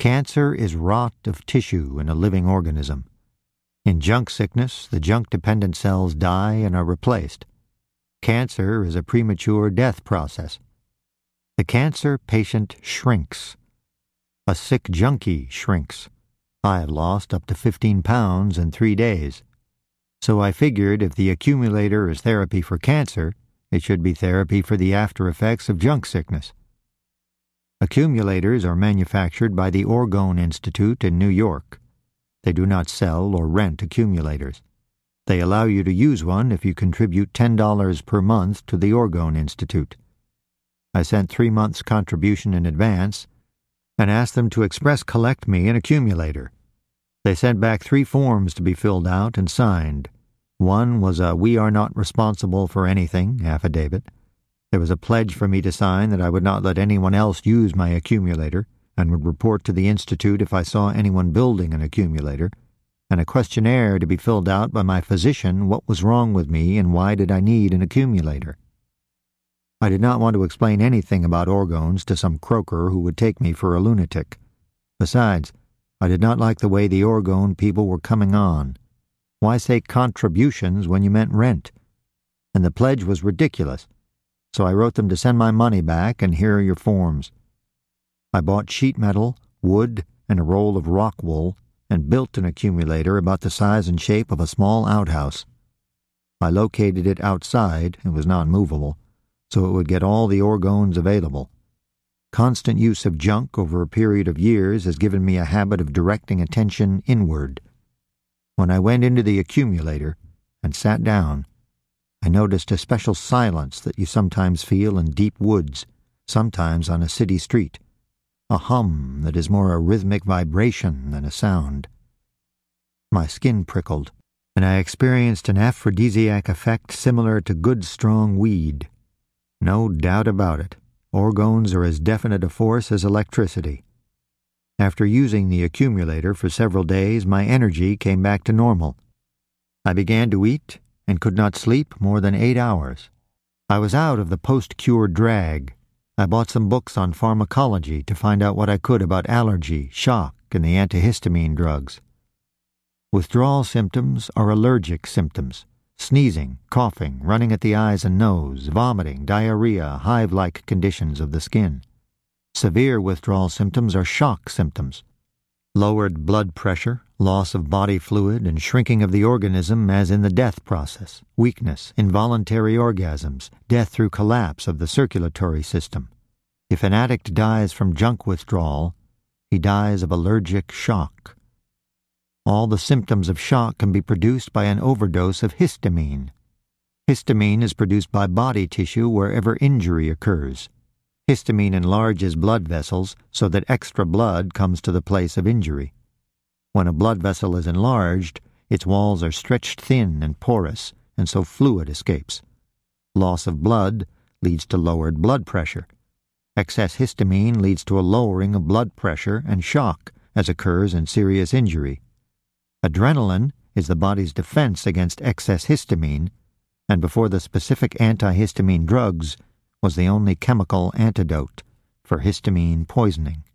Cancer is rot of tissue in a living organism. In junk sickness, the junk-dependent cells die and are replaced. Cancer is a premature death process. The cancer patient shrinks. A sick junkie shrinks. I have lost up to 15 pounds in 3 days. So I figured if the accumulator is therapy for cancer, it should be therapy for the after effects of junk sickness. Accumulators are manufactured by the Orgone Institute in New York. They do not sell or rent accumulators. They allow you to use one if you contribute $10 per month to the Orgone Institute. I sent 3 months' contribution in advance and asked them to express collect me an accumulator. They sent back 3 forms to be filled out and signed. One was a "we are not responsible for anything" affidavit. There was a pledge for me to sign that I would not let anyone else use my accumulator and would report to the Institute if I saw anyone building an accumulator, and a questionnaire to be filled out by my physician what was wrong with me and why did I need an accumulator. I did not want to explain anything about orgones to some croaker who would take me for a lunatic. Besides, I did not like the way the Orgone people were coming on. Why say contributions when you meant rent? And the pledge was ridiculous, so I wrote them to send my money back and here are your forms. I bought sheet metal, wood, and a roll of rock wool, and built an accumulator about the size and shape of a small outhouse. I located it outside, it was not movable, so it would get all the orgones available. Constant use of junk over a period of years has given me a habit of directing attention inward. When I went into the accumulator and sat down, I noticed a special silence that you sometimes feel in deep woods, sometimes on a city street, a hum that is more a rhythmic vibration than a sound. My skin prickled, and I experienced an aphrodisiac effect similar to good strong weed. No doubt about it, orgones are as definite a force as electricity. After using the accumulator for several days, my energy came back to normal. I began to eat and could not sleep more than 8 hours. I was out of the post-cure drag. I bought some books on pharmacology to find out what I could about allergy, shock, and the antihistamine drugs. Withdrawal symptoms are allergic symptoms: sneezing, coughing, running at the eyes and nose, vomiting, diarrhea, hive-like conditions of the skin. Severe withdrawal symptoms are shock symptoms: lowered blood pressure, loss of body fluid, and shrinking of the organism as in the death process, weakness, involuntary orgasms, death through collapse of the circulatory system. If an addict dies from junk withdrawal, he dies of allergic shock. All the symptoms of shock can be produced by an overdose of histamine. Histamine is produced by body tissue wherever injury occurs. Histamine enlarges blood vessels so that extra blood comes to the place of injury. When a blood vessel is enlarged, its walls are stretched thin and porous, and so fluid escapes. Loss of blood leads to lowered blood pressure. Excess histamine leads to a lowering of blood pressure and shock, as occurs in serious injury. Adrenaline is the body's defense against excess histamine, and before the specific antihistamine drugs, was the only chemical antidote for histamine poisoning.